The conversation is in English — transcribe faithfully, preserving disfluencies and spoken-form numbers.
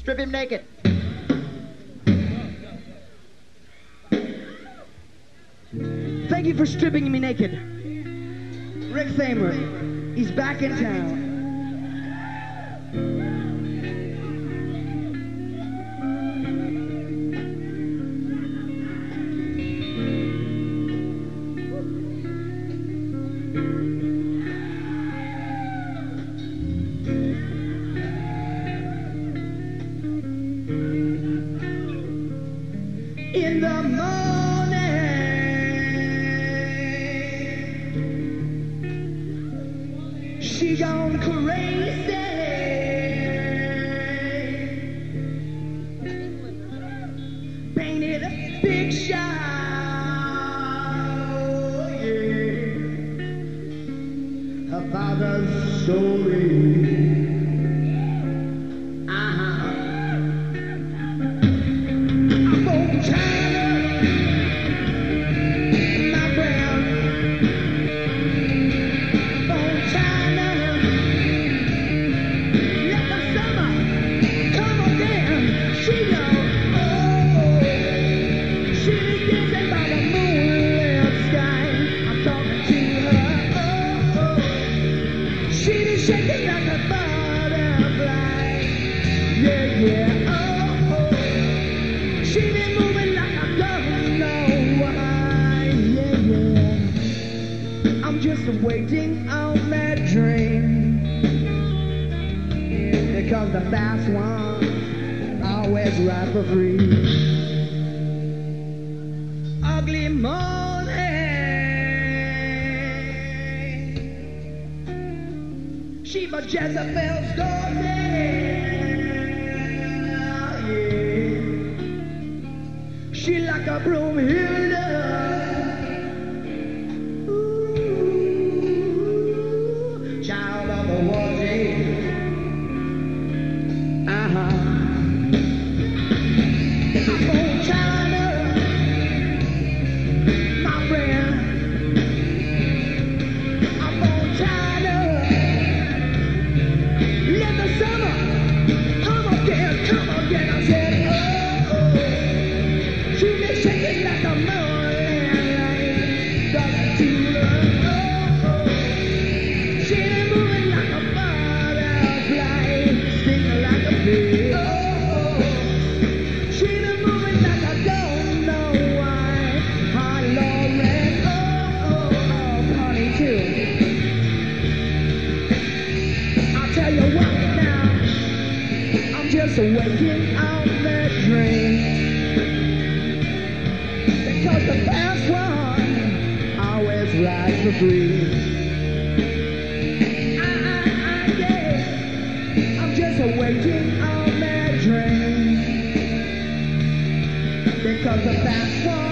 Strip him naked. Thank you for stripping me naked. Rick Thamer, he's back in town. In the morning, she gone crazy. Painted a picture, yeah, her father's story. Shaking like a butterfly, yeah, yeah, oh, oh. She been moving like I don't know why, yeah, yeah. I'm just waiting on that dream, because the fast ones always ride for free. Ugly morning, she but Jezebel's daughter, yeah. She like a Broomhilda, ooh, child of the water, uh-huh. I'm from China, my friend. I'm from China. Let the summer come again, come again. I said, oh, oh. She been shaking like a mountain, darling to her. Oh, oh. She been moving like a butterfly, singing like a bee. Oh, oh. She been moving like I don't know why. Hi, Lauren. Oh, oh, oh, honey too. I'll tell you what now, I'm just waking out that dream, because the fast one always rides for free. I, I, I, yeah, I'm just waking out that dream, because the fast one